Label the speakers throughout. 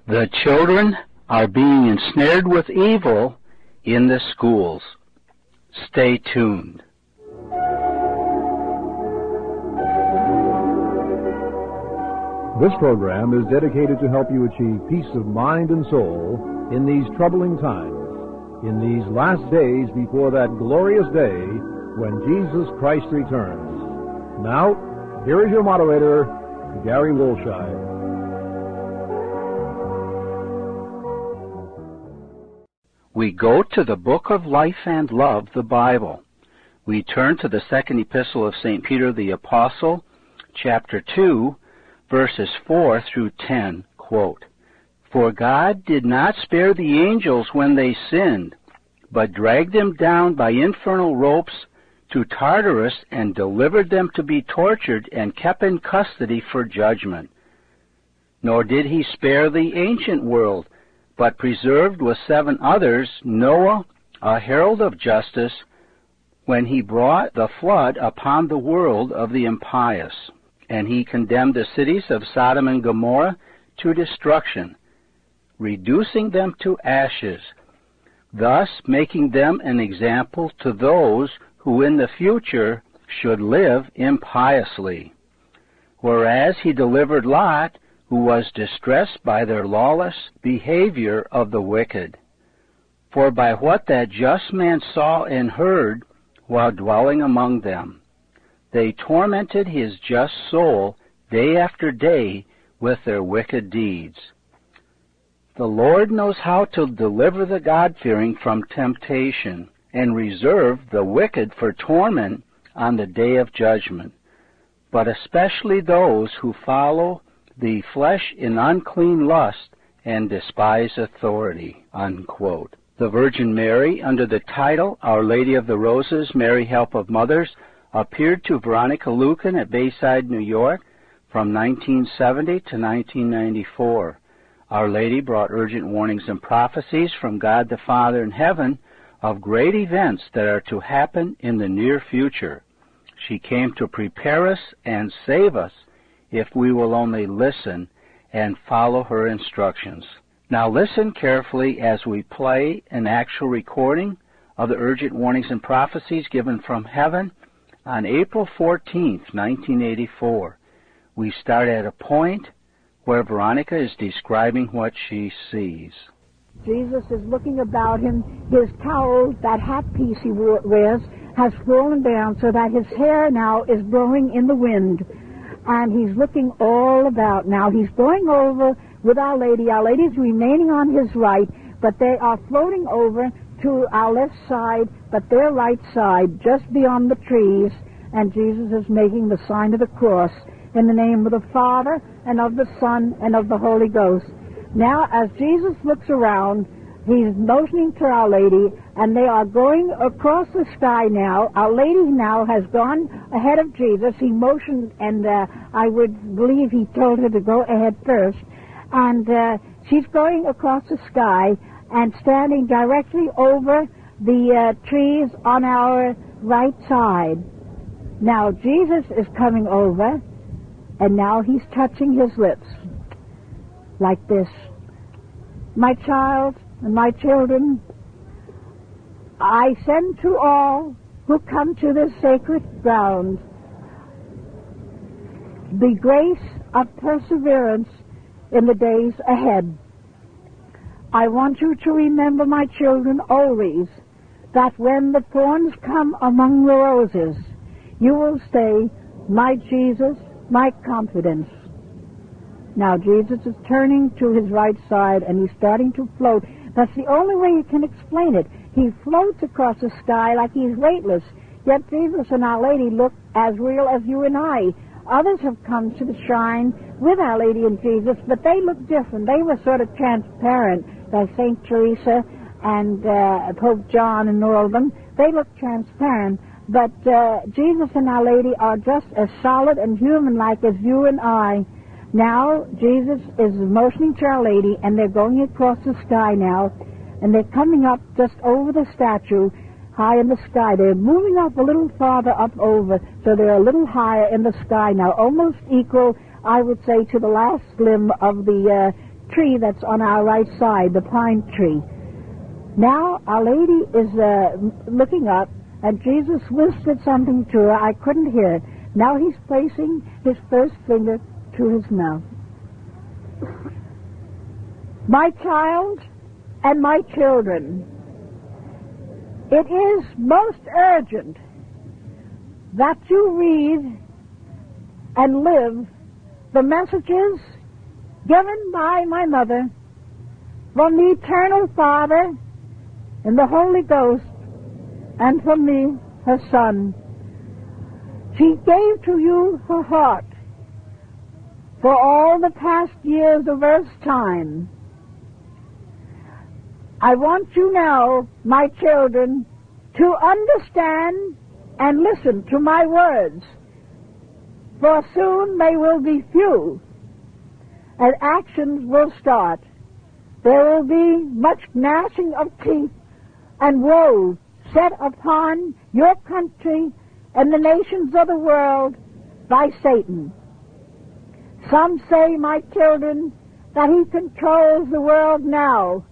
Speaker 1: The children are being ensnared with evil in the schools. Stay tuned.
Speaker 2: This program is dedicated to help you achieve peace of mind and soul in these troubling times, in these last days before that glorious day when Jesus Christ returns. Now, here is your moderator, Gary Wolshire.
Speaker 1: We go to the book of life and love, the Bible. We turn to the second epistle of St. Peter the Apostle, chapter 2, verses 4 through 10, quote, "For God did not spare the angels when they sinned, but dragged them down by infernal ropes to Tartarus and delivered them to be tortured and kept in custody for judgment. Nor did he spare the ancient world, but preserved with 7 others Noah, a herald of justice, when he brought the flood upon the world of the impious. And he condemned the cities of Sodom and Gomorrah to destruction, reducing them to ashes, thus making them an example to those who in the future should live impiously. Whereas he delivered Lot, who was distressed by their lawless behavior of the wicked. For by what that just man saw and heard while dwelling among them, they tormented his just soul day after day with their wicked deeds. The Lord knows how to deliver the God-fearing from temptation and reserve the wicked for torment on the day of judgment, but especially those who follow the flesh in unclean lust and despise authority," unquote. The Virgin Mary, under the title Our Lady of the Roses, Mary Help of Mothers, appeared to Veronica Lucan at Bayside, New York from 1970 to 1994. Our Lady brought urgent warnings and prophecies from God the Father in heaven of great events that are to happen in the near future. She came to prepare us and save us if we will only listen and follow her instructions. Now listen carefully as we play an actual recording of the urgent warnings and prophecies given from heaven on April 14th, 1984. We start at a point where Veronica is describing what she sees.
Speaker 3: Jesus is looking about him. His cowl, that hat piece he wears, has fallen down so that his hair now is blowing in the wind. And he's looking all about now. He's going over with Our Lady. Our Lady's remaining on his right, but they are floating over to our left side, but their right side, just beyond the trees. And Jesus is making the sign of the cross in the name of the Father, and of the Son, and of the Holy Ghost. Now, as Jesus looks around, he's motioning to Our Lady, and they are going across the sky now. Our Lady now has gone ahead of Jesus. He motioned, and I would believe he told her to go ahead first. And she's going across the sky and standing directly over the trees on our right side. Now, Jesus is coming over, and now he's touching his lips like this. "My child and my children, I send to all who come to this sacred ground the grace of perseverance in the days ahead. I want you to remember, my children, always that when the thorns come among the roses, you will say, 'My Jesus, my confidence.'" Now Jesus is turning to his right side, and he's starting to float. That's the only way you can explain it. He floats across the sky like he's weightless, yet Jesus and Our Lady look as real as you and I. Others have come to the shrine with Our Lady and Jesus, but they look different. They were sort of transparent, like St. Teresa and Pope John and all of them. They look transparent, but Jesus and Our Lady are just as solid and human-like as you and I. Now, Jesus is motioning to Our Lady, and they're going across the sky now, and they're coming up just over the statue, high in the sky. They're moving up a little farther up over, so they're a little higher in the sky now, almost equal, I would say, to the last limb of the tree that's on our right side, the pine tree. Now Our Lady is looking up, and Jesus whispered something to her. I couldn't hear it. Now he's placing his first finger to his mouth. My child and my children, it is most urgent that you read and live the messages given by my mother from the Eternal Father and the Holy Ghost and from me, her Son. She gave to you her heart for all the past years of Earth's time. I want you now, my children, to understand and listen to my words, for soon they will be few, and actions will start. There will be much gnashing of teeth and woe set upon your country and the nations of the world by Satan. Some say, my children, that he controls the world now.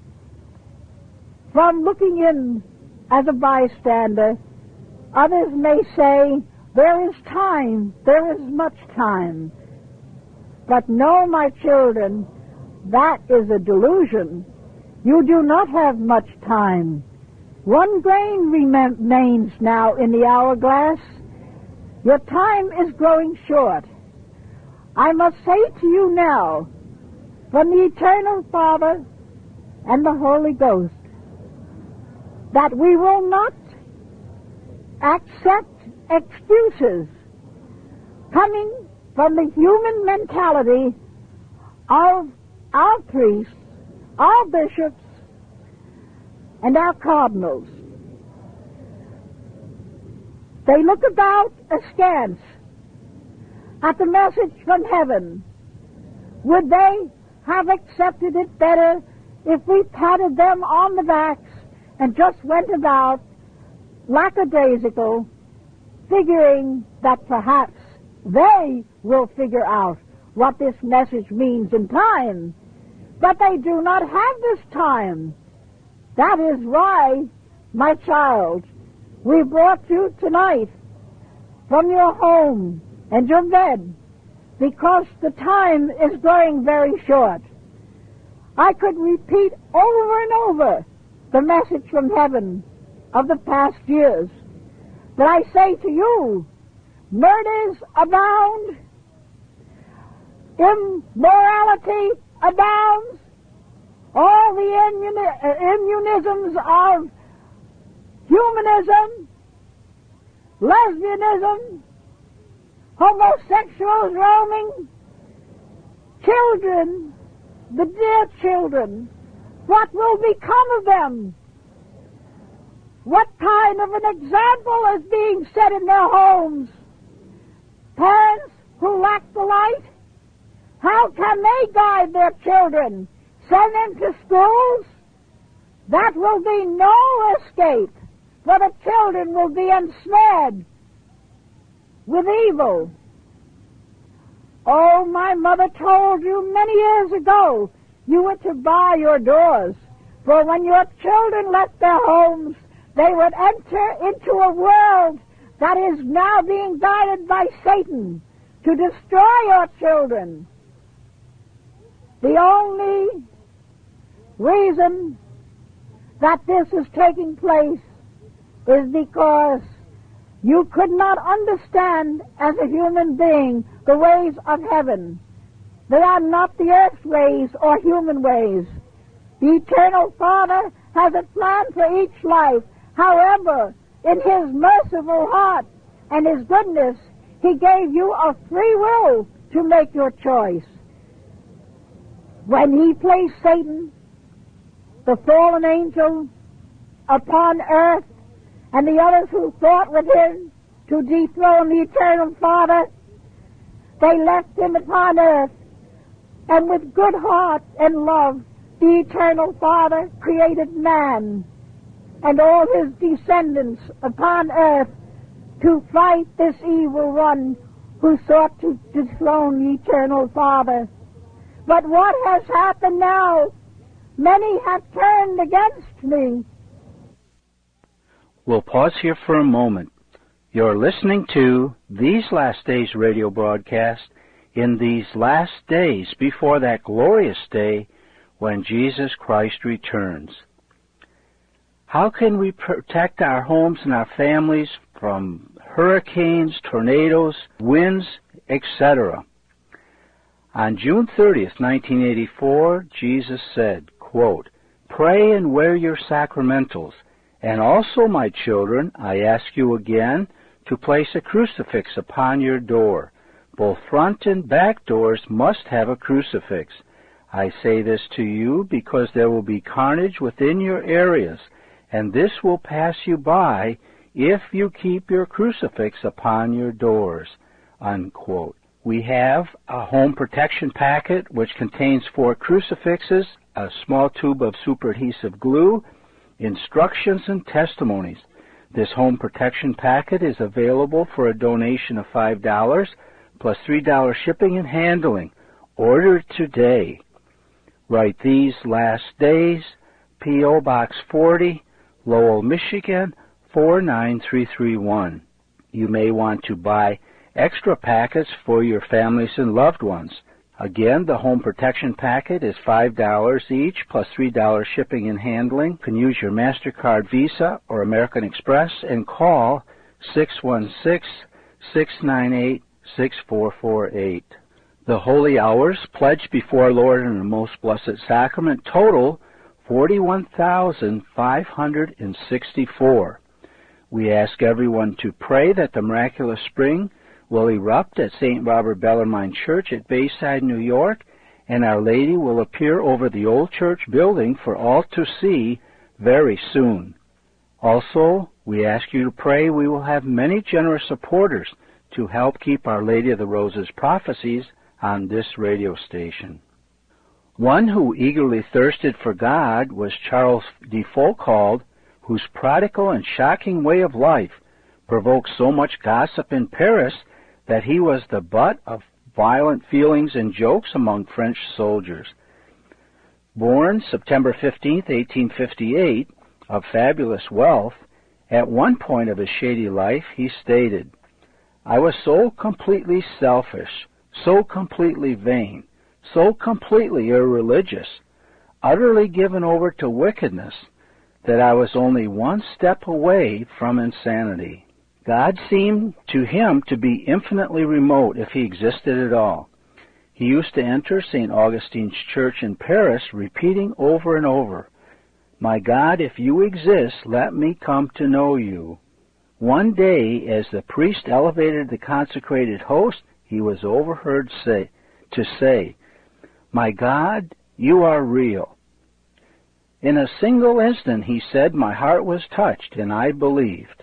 Speaker 3: From looking in as a bystander, others may say, there is time, there is much time. But no, my children, that is a delusion. You do not have much time. 1 grain remains now in the hourglass. Your time is growing short. I must say to you now, from the Eternal Father and the Holy Ghost, that we will not accept excuses coming from the human mentality of our priests, our bishops, and our cardinals. They look about askance at the message from heaven. Would they have accepted it better if we patted them on the backs and just went about lackadaisical, figuring that perhaps they will figure out what this message means in time? But they do not have this time. That is why, my child, we brought you tonight from your home and your bed, because the time is growing very short. I could repeat over and over the message from heaven of the past years, but I say to you, murders abound, immorality abounds, all the immunisms of humanism, lesbianism, homosexuals roaming, children, the dear children, what will become of them? What kind of an example is being set in their homes? Parents who lack the light, how can they guide their children? Send them to schools? That will be no escape, for the children will be ensnared with evil. Oh, my mother told you many years ago you were to bar your doors, for when your children left their homes, they would enter into a world that is now being guided by Satan to destroy your children. The only reason that this is taking place is because you could not understand as a human being the ways of heaven. They are not the earth's ways or human ways. The Eternal Father has a plan for each life. However, in His merciful heart and His goodness, He gave you a free will to make your choice. When He placed Satan, the fallen angel, upon earth, and the others who fought with him to dethrone the Eternal Father, they left him upon earth, and with good heart and love, the Eternal Father created man and all his descendants upon earth to fight this evil one who sought to dethrone the Eternal Father. But what has happened now? Many have turned against me.
Speaker 1: We'll pause here for a moment. You're listening to These Last Days radio broadcast in these last days before that glorious day when Jesus Christ returns. How can we protect our homes and our families from hurricanes, tornadoes, winds, etc.? On June 30th, 1984, Jesus said, quote, "Pray and wear your sacramentals. And also, my children, I ask you again to place a crucifix upon your door. Both front and back doors must have a crucifix. I say this to you because there will be carnage within your areas, and this will pass you by if you keep your crucifix upon your doors." Unquote. We have a home protection packet which contains 4 crucifixes, a small tube of super adhesive glue, instructions and testimonies. This home protection packet is available for a donation of $5 plus $3 shipping and handling. Order today. Write These Last Days, P.O. Box 40, Lowell, Michigan, 49331. You may want to buy extra packets for your families and loved ones. Again, the home protection packet is $5 each plus $3 shipping and handling. You can use your MasterCard, Visa, or American Express and call 616-698-6448. The Holy Hours pledged before our Lord in the Most Blessed Sacrament total 41,564. We ask everyone to pray that the miraculous spring will erupt at St. Robert Bellarmine Church at Bayside, New York, and Our Lady will appear over the old church building for all to see very soon. Also, we ask you to pray we will have many generous supporters to help keep Our Lady of the Roses prophecies on this radio station. One who eagerly thirsted for God was Charles de Foucauld, whose prodigal and shocking way of life provoked so much gossip in Paris that he was the butt of violent feelings and jokes among French soldiers. Born September 15, 1858, of fabulous wealth, at one point of his shady life he stated, "I was so completely selfish, so completely vain, so completely irreligious, utterly given over to wickedness, that I was only one step away from insanity." God seemed to him to be infinitely remote if he existed at all. He used to enter St. Augustine's church in Paris, repeating over and over, "My God, if you exist, let me come to know you." One day, as the priest elevated the consecrated host, he was overheard to say, "My God, you are real." In a single instant, he said, "My heart was touched, and I believed."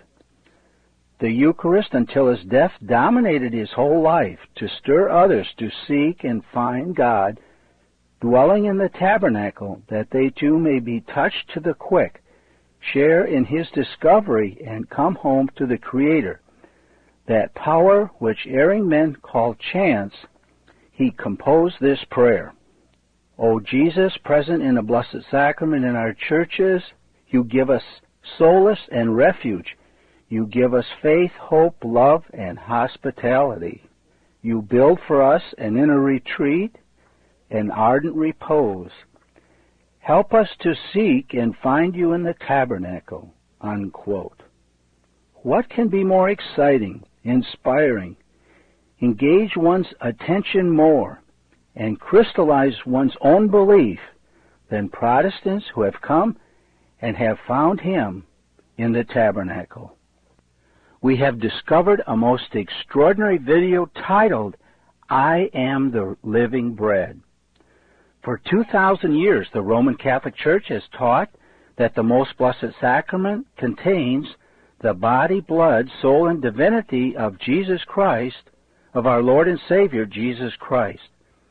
Speaker 1: The Eucharist until his death dominated his whole life, to stir others to seek and find God, dwelling in the tabernacle, that they too may be touched to the quick, share in his discovery, and come home to the Creator. That power which erring men call chance, he composed this prayer. O Jesus, present in the Blessed Sacrament in our churches, you give us solace and refuge. You give us faith, hope, love, and hospitality. You build for us an inner retreat, an ardent repose. Help us to seek and find you in the tabernacle." Unquote. What can be more exciting, inspiring, engage one's attention more, and crystallize one's own belief than Protestants who have come and have found him in the tabernacle? We have discovered a most extraordinary video titled, "I Am the Living Bread." For 2,000 years, the Roman Catholic Church has taught that the Most Blessed Sacrament contains the body, blood, soul, and divinity of Jesus Christ, of our Lord and Savior, Jesus Christ.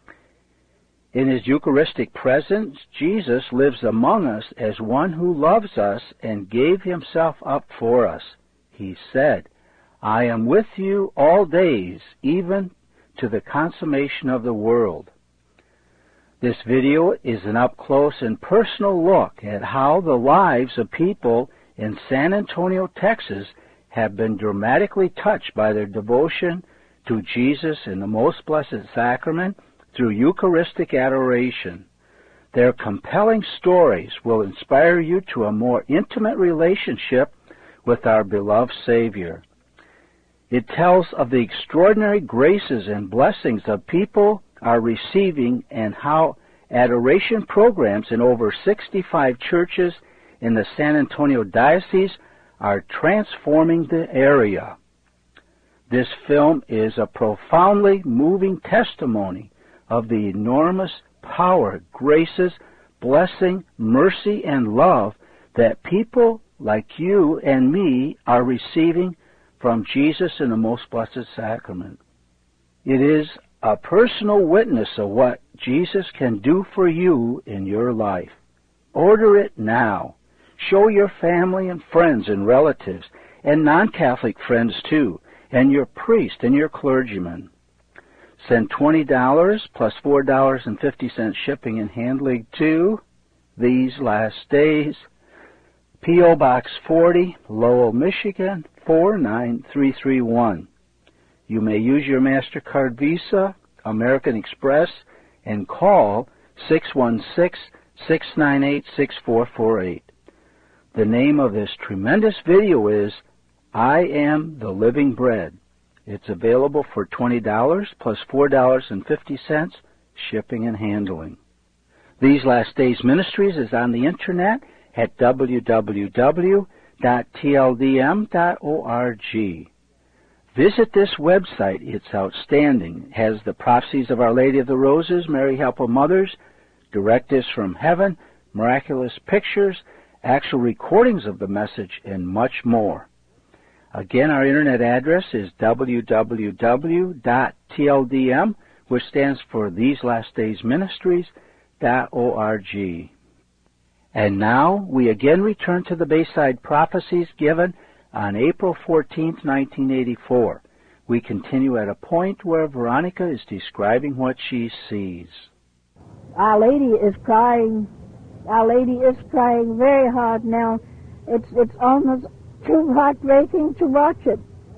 Speaker 1: In his Eucharistic presence, Jesus lives among us as one who loves us and gave himself up for us. He said, "I am with you all days, even to the consummation of the world." This video is an up-close and personal look at how the lives of people in San Antonio, Texas have been dramatically touched by their devotion to Jesus in the Most Blessed Sacrament through Eucharistic adoration. Their compelling stories will inspire you to a more intimate relationship with our beloved Savior. It tells of the extraordinary graces and blessings of people are receiving and how adoration programs in over 65 churches in the San Antonio Diocese are transforming the area. This film is a profoundly moving testimony of the enormous power, graces, blessing, mercy, and love that people like you and me are receiving from Jesus in the Most Blessed Sacrament. It is a personal witness of what Jesus can do for you in your life. Order it now. Show your family and friends and relatives, and non-Catholic friends too, and your priest and your clergyman. Send $20 plus $4.50 shipping and handling to These Last Days, P.O. Box 40, Lowell, Michigan, 49331. You may use your MasterCard Visa, American Express, and call 616-698-6448. The name of this tremendous video is I Am the Living Bread. It's available for $20 plus $4.50 shipping and handling. These Last Days Ministries is on the internet at www.tldm.org. Visit this website. It's outstanding. It has the prophecies of Our Lady of the Roses, Mary Help of Mothers, directives from heaven, miraculous pictures, actual recordings of the message, and much more. Again, our internet address is www.tldm, which stands for These Last Days Ministries.org. And now we again return to the Bayside prophecies given on April 14, 1984. We continue at a point where Veronica is describing what she sees.
Speaker 3: Our Lady is crying. Our Lady is crying very hard now. It's almost too heartbreaking to watch it.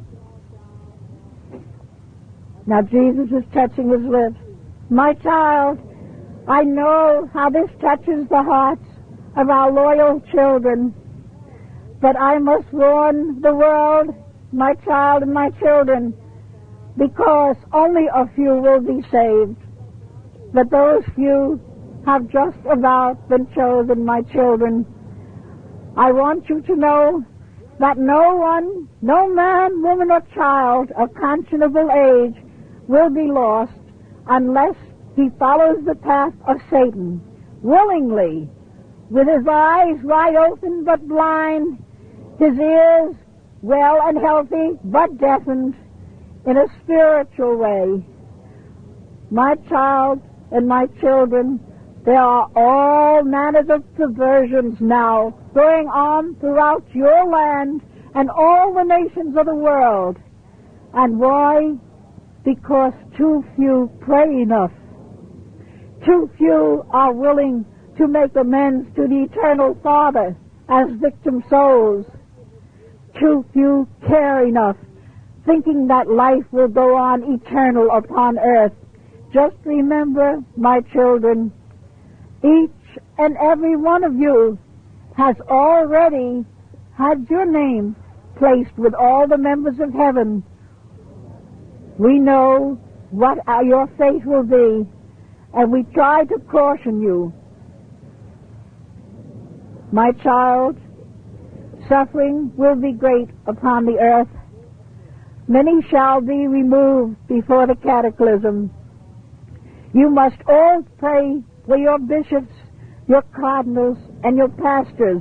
Speaker 3: Now Jesus is touching his lips. My child, I know how this touches the hearts of our loyal children, but I must warn the world, my child and my children, because only a few will be saved. But those few have just about been chosen, my children. I want you to know that no one, no man, woman, or child of conscionable age will be lost unless he follows the path of Satan willingly, with his eyes wide open but blind, his ears well and healthy but deafened, in a spiritual way. My child and my children, there are all manners of perversions now going on throughout your land and all the nations of the world. And why? Because too few pray enough. Too few are willing to make amends to the Eternal Father as victim souls. Too few care enough, thinking that life will go on eternal upon earth. Just remember, my children, each and every one of you has already had your name placed with all the members of heaven. We know what your fate will be, and we try to caution you. My child, suffering will be great upon the earth. Many shall be removed before the cataclysm. You must all pray for your bishops, your cardinals, and your pastors.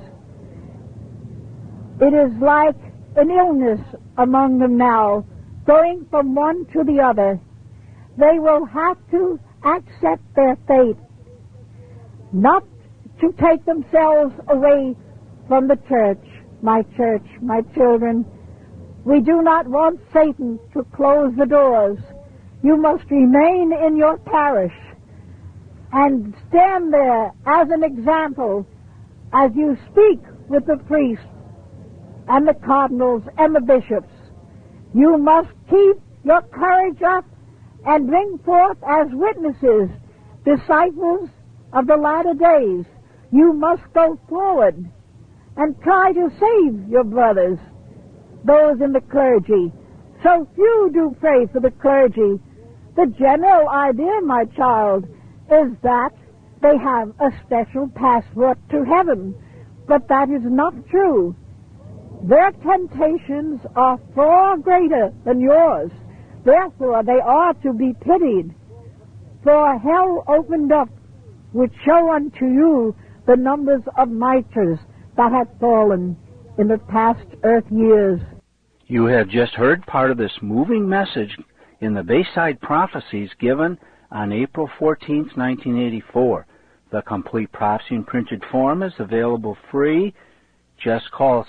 Speaker 3: It is like an illness among them now, going from one to the other. They will have to accept their fate, not to take themselves away from the church, my children. We do not want Satan to close the doors. You must remain in your parish. and stand there as an example as you speak with the priests and the cardinals and the bishops. You must keep your courage up and bring forth as witnesses, disciples of the latter days. You must go forward and try to save your brothers, those in the clergy. So few do pray for the clergy. The general idea, my child, is that they have a special passport to heaven, but that is not true. Their temptations are far greater than yours. Therefore, they are to be pitied. For hell opened up would show unto you the numbers of martyrs that had fallen in the past earth years.
Speaker 1: You have just heard part of this moving message in the Bayside Prophecies given on April 14, 1984. The complete prophecy in printed form is available free. Just call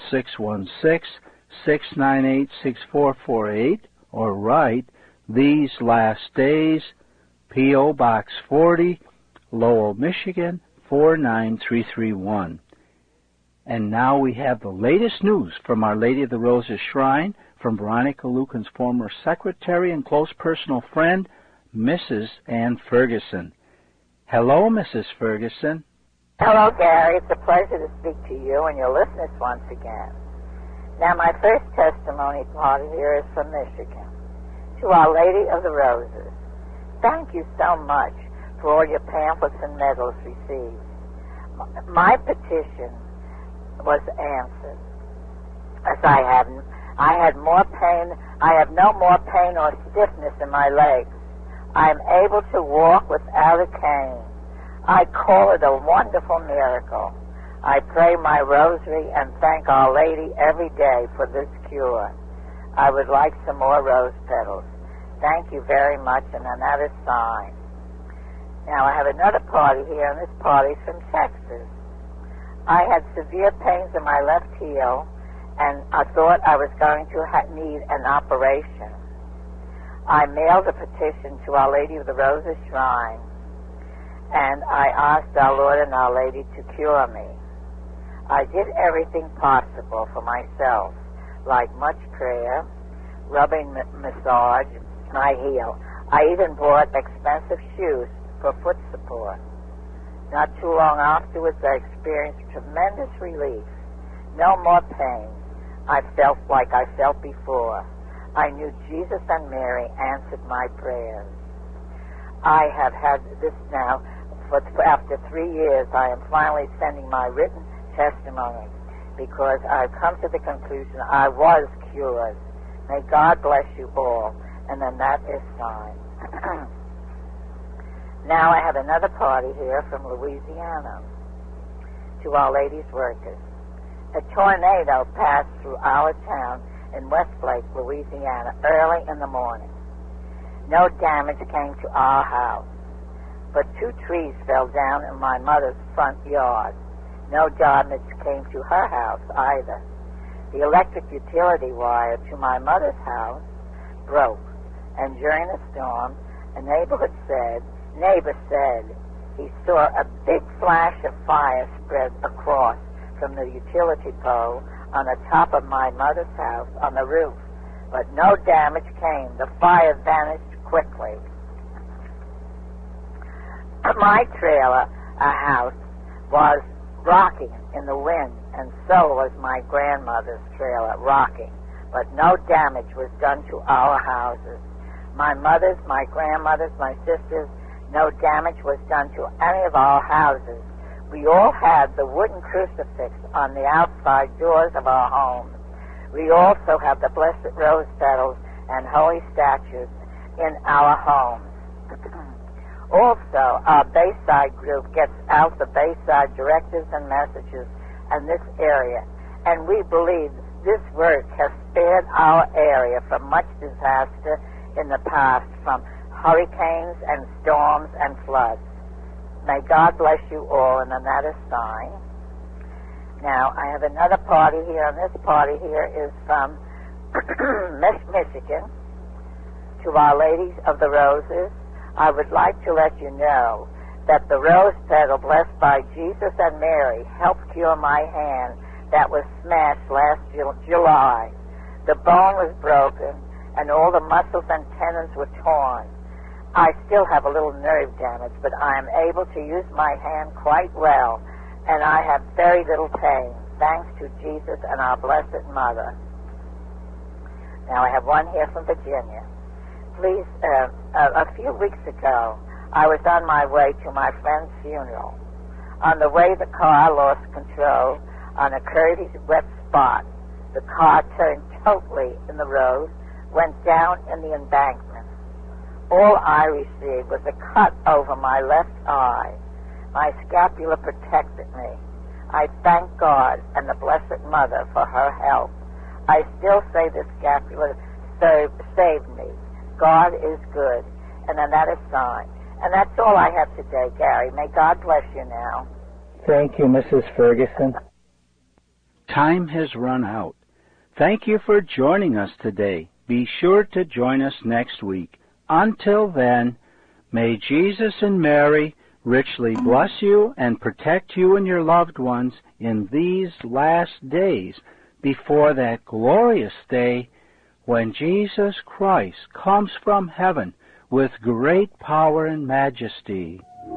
Speaker 1: 616-698-6448 or write These Last Days, P.O. Box 40, Lowell, Michigan, 49331. And now we have the latest news from Our Lady of the Roses Shrine from Veronica Lucan's former secretary and close personal friend, Mrs. Ann Ferguson. Hello, Mrs. Ferguson.
Speaker 4: Hello, Gary. It's a pleasure to speak to you and your listeners once again. Now, my first testimony part here is from Michigan. To Our Lady of the Roses, thank you so much for all your pamphlets and medals received. My petition was answered, as I had more pain. I have no more pain or stiffness in my legs. I am able to walk without a cane. I call it a wonderful miracle. I pray my rosary and thank Our Lady every day for this cure. I would like some more rose petals. Thank you very much, and another sign. Now, I have another party here, and this party's from Texas. I had severe pains in my left heel, and I thought I was going to need an operation. I mailed a petition to Our Lady of the Roses Shrine, and I asked our Lord and Our Lady to cure me. I did everything possible for myself, like much prayer, rubbing massage my heel. I even bought expensive shoes for foot support. Not too long afterwards, I experienced tremendous relief. No more pain. I felt like I felt before. I knew Jesus and Mary answered my prayers. I have had this now after 3 years. I am finally sending my written testimony because I've come to the conclusion I was cured. May God bless you all. And then that is signed. Now I have another party here from Louisiana. To Our Lady's workers. A tornado passed through our town in Westlake, Louisiana, early in the morning. No damage came to our house, but 2 trees fell down in my mother's front yard. No damage came to her house either. The electric utility wire to my mother's house broke, and during the storm, a neighbor said he saw a big flash of fire spread across from the utility pole on the top of my mother's house on the roof, but no damage came. The fire vanished quickly. My trailer, a house, was rocking in the wind, and so was my grandmother's trailer rocking, but no damage was done to our houses. My mother's, my grandmother's, my sister's, no damage was done to any of our houses. We all had the wooden crucifix on the outside doors of our homes. We also have the blessed rose petals and holy statues in our homes. Also, our Bayside group gets out the Bayside directives and messages in this area, and we believe this work has spared our area from much disaster in the past, from hurricanes and storms and floods. May God bless you all, and another sign. Now, I have another party here, and this party here is from Michigan. To Our Lady of the Roses, I would like to let you know that the rose petal blessed by Jesus and Mary helped cure my hand that was smashed last July. The bone was broken, and all the muscles and tendons were torn. I still have a little nerve damage, but I am able to use my hand quite well, and I have very little pain, thanks to Jesus and our Blessed Mother. Now I have one here from Virginia. Please, a few weeks ago, I was on my way to my friend's funeral. On the way, the car lost control on a curvy, wet spot. The car turned totally in the road, went down in the embankment. All I received was a cut over my left eye. My scapula protected me. I thank God and the Blessed Mother for her help. I still say the scapula saved me. God is good. And then that is signed. And that's all I have today, Gary. May God bless you now.
Speaker 5: Thank you, Mrs. Ferguson.
Speaker 1: Time has run out. Thank you for joining us today. Be sure to join us next week. Until then, may Jesus and Mary richly bless you and protect you and your loved ones in these last days before that glorious day when Jesus Christ comes from heaven with great power and majesty.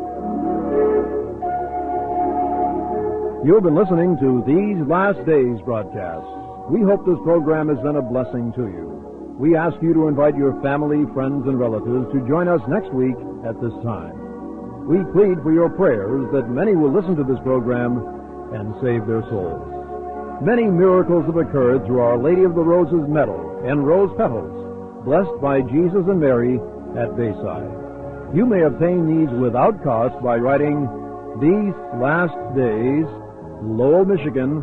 Speaker 2: You've been listening to These Last Days broadcast. We hope this program has been a blessing to you. We ask you to invite your family, friends, and relatives to join us next week at this time. We plead for your prayers that many will listen to this program and save their souls. Many miracles have occurred through Our Lady of the Roses medal and rose petals, blessed by Jesus and Mary at Bayside. You may obtain these without cost by writing These Last Days, Lowell, Michigan,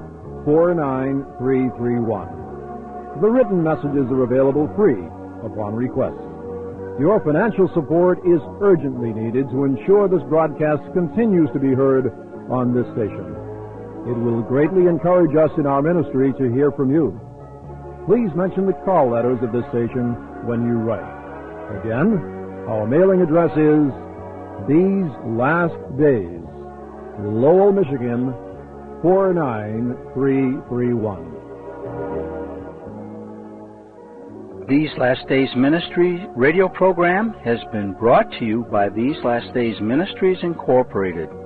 Speaker 2: 49331. The written messages are available free upon request. Your financial support is urgently needed to ensure this broadcast continues to be heard on this station. It will greatly encourage us in our ministry to hear from you. Please mention the call letters of this station when you write. Again, our mailing address is These Last Days, Lowell, Michigan, 49331.
Speaker 1: These Last Days Ministry radio program has been brought to you by These Last Days Ministries Incorporated.